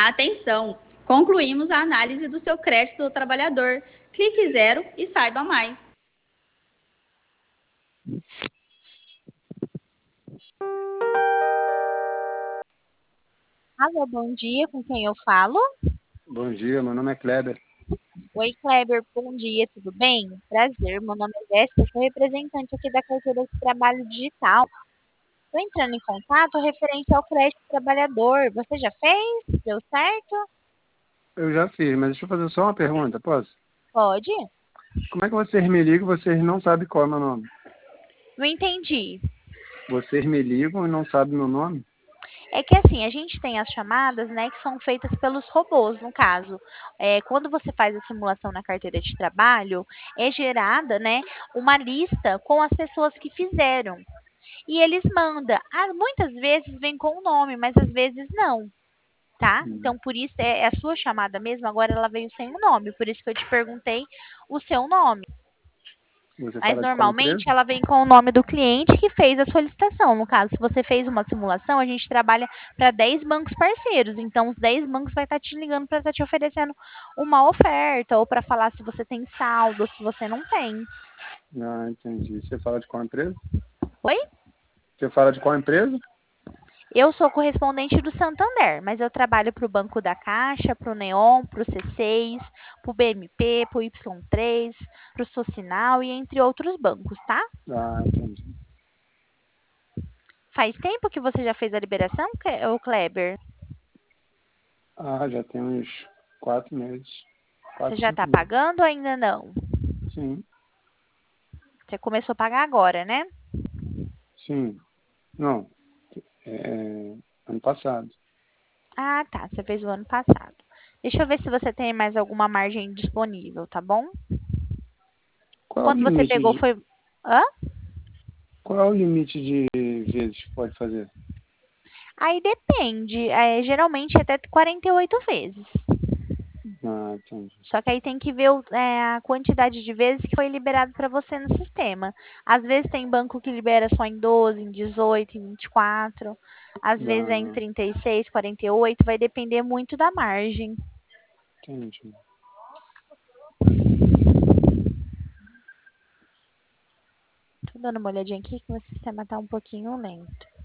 Atenção! Concluímos a análise do seu crédito do trabalhador. Clique zero e saiba mais. Alô, bom dia, com quem eu falo? Bom dia, meu nome é Kleber. Oi, Kleber, bom dia, tudo bem? Prazer, meu nome é Jéssica, sou representante aqui da carteira de trabalho digital. Estou entrando em contato referente ao crédito trabalhador. Você já fez? Deu certo? Eu já fiz, mas deixa eu fazer só uma pergunta, posso? Pode? Como é que vocês me ligam e vocês não sabem qual é o meu nome? Não entendi. Vocês me ligam e não sabem meu nome? É que assim, a gente tem as chamadas, né, que são feitas pelos robôs, no caso. Quando você faz a simulação na carteira de trabalho, é gerada, né, uma lista com as pessoas que fizeram. E eles mandam. Muitas vezes vem com o nome, mas às vezes não, tá? Hum. Então, por isso, é a sua chamada mesmo, agora ela veio sem o nome. Por isso que eu te perguntei o seu nome. Você Mas fala de qual empresa? normalmente ela vem com o nome do cliente que fez a solicitação. No caso, se você fez uma simulação, a gente trabalha para 10 bancos parceiros. Então, os 10 bancos vai estar te ligando para estar te oferecendo uma oferta, ou para falar se você tem saldo, ou se você não tem. Ah, entendi. Você fala de qual empresa? Oi? Você fala de qual empresa? Eu sou correspondente do Santander, mas eu trabalho para o Banco da Caixa, para o Neon, para o C6, para o BMP, para o Y3, para o Socinal e entre outros bancos, tá? Ah, entendi. Faz tempo que você já fez a liberação, ô Kleber? Ah, já tem uns 4 meses. Você 4, já 5 está meses. pagando ou ainda não? Sim, Você começou a pagar agora, né? sim. Não, ano passado. Ah, tá. Você fez o ano passado. Deixa eu ver se você tem mais alguma margem disponível, tá bom? Qual é o Quando você limite pegou de, foi. Hã? qual é o limite de vezes que pode fazer? Aí depende. Geralmente é até 48 vezes. Ah, entendi. Só que aí tem que ver a quantidade de vezes que foi liberado para você no sistema. Às vezes tem banco que libera só em 12, em 18, em 24. Às vezes é em Ah, 36, 48. Vai depender muito da margem. entendi. Tô dando uma olhadinha aqui que o meu sistema tá um pouquinho lento.